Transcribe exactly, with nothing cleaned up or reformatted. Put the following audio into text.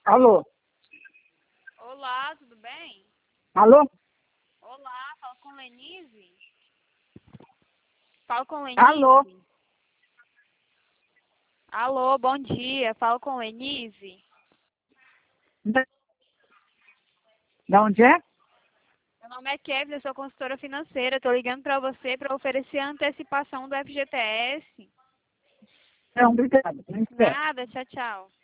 Alô? Olá, tudo bem? Alô? Olá, falo com Lenise? Falo com Alô? Lenise? Alô, bom dia, falo com Lenise? Da da onde é? Meu nome é Kevin, eu sou consultora financeira, estou ligando para você para oferecer a antecipação do F G T S. Não, obrigado. Não espero. Nada, tchau, tchau.